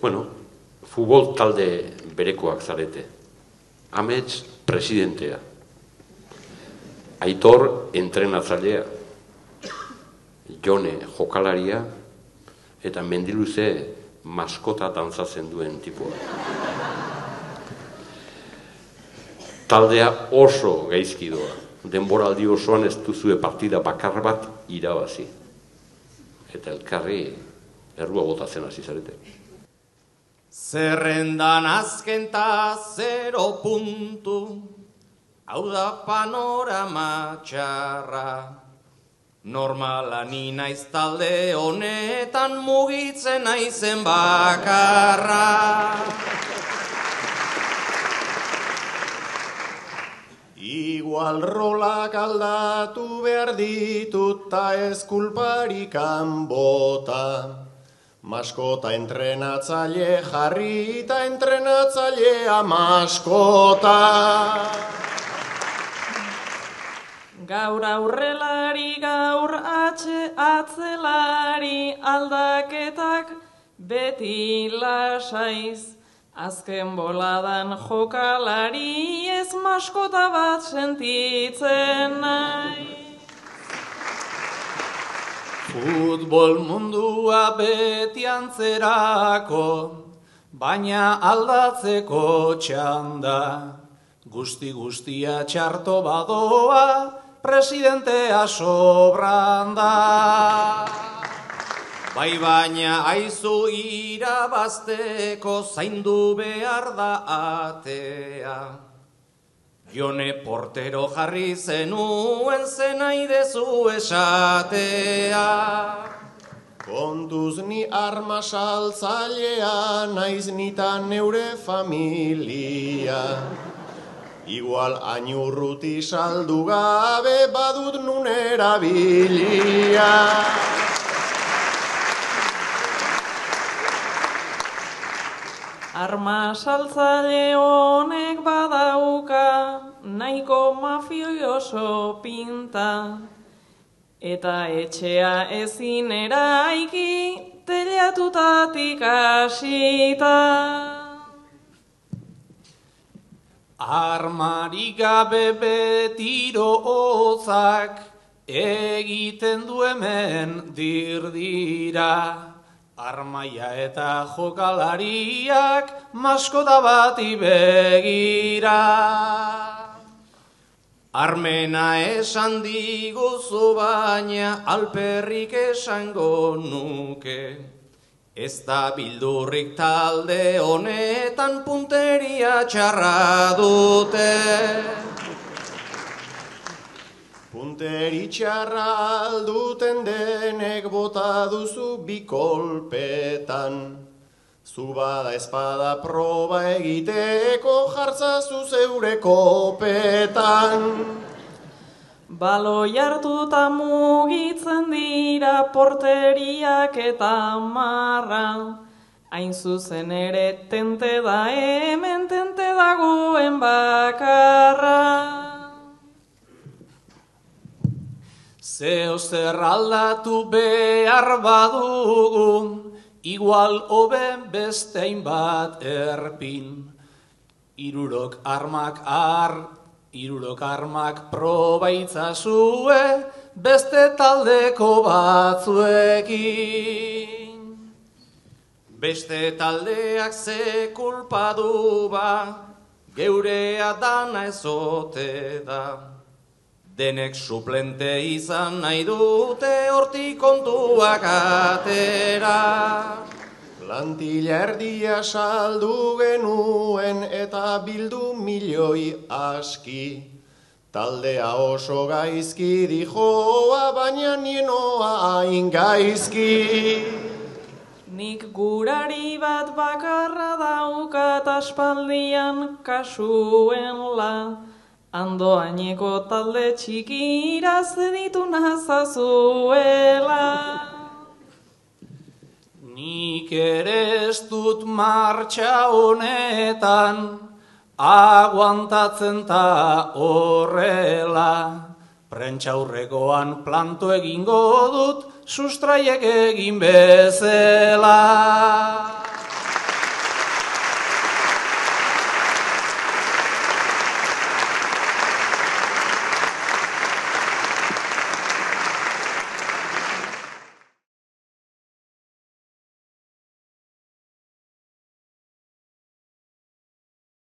futbol talde berekoak zarete. Amets presidentea. Aitor entrenatzailea. Jone jokalaria eta Mendiluze maskota dantzatzen duen tipua. Taldea oso gaizki doa. Denboraldi osoan ez duzue partida bakar bat irabazi. Eta elkarri errua botatzen hasi zarete. Zerrendan azken ta 0 puntu, hau da panorama txarra. Normala ni naiz talde honetan mugitzen naizen bakarra. Igual rolak aldatu behar ditut ta ez kulparikan bota. Maskota entrenatzaile jarri eta entrenatzailea maskota. Gaur aurrelari, gaur atzelari, aldaketak beti lasaiz. Azken boladan jokalari ez maskota bat sentitzen nahi. Futbol mundua beti antzerako, baina aldatzeko txanda. Guztia txarto badoa, presidentea sobranda. Bai baina aizu irabazteko zaindu behar da atea. Jone portero jarri zenuen zenai dezu esatea. Kontuz ni arma saltzailea naiz nitan neure familia. Igual ainurruti saldu gabe badut nun erabilia. Arma saltzaile honek badauka, nahiko mafioso pinta. Eta etxea ezin eraiki, telatutatik hasita. Armarik gabe betiro hotzak, egiten du hemen dirdira. Armaia eta jokalariak maskota bati begira. Armena esan diguzu baina alperrik esango nuke. Ez da bildurrik talde honetan punteria txarra dute. Punteri txarra alduten denek bota duzu bikolpetan. Zu bada espada proba egiteko jartzazu zeure kopetan. Baloi hartuta mugitzen dira porteriak eta marra. Hain zuzen ere tente da hemen tente dagoen bakarra. Zeo zer aldatu behar badugu, igual hobe bestein bat erpin. Hirurok armak proba itzazue beste taldeko batzuekin. Beste taldeak ze kulpa du ba, geurea dana ezote da. Denek suplente izan nahi dute hortik kontuak atera. Plantilla erdia saldu genuen eta bildu milioi aski. Taldea oso gaizki dijoa, baina nienoa hain gaizki. Nik gurari bat bakarra daukat aspaldian kasuen la. Andoaineko talde txikira zeditu nazazuela. Nik ere ez dut martxa honetan, aguantatzen ta horrela. Prentxaurrekoan planto egingo dut, sustraiek egin bezala.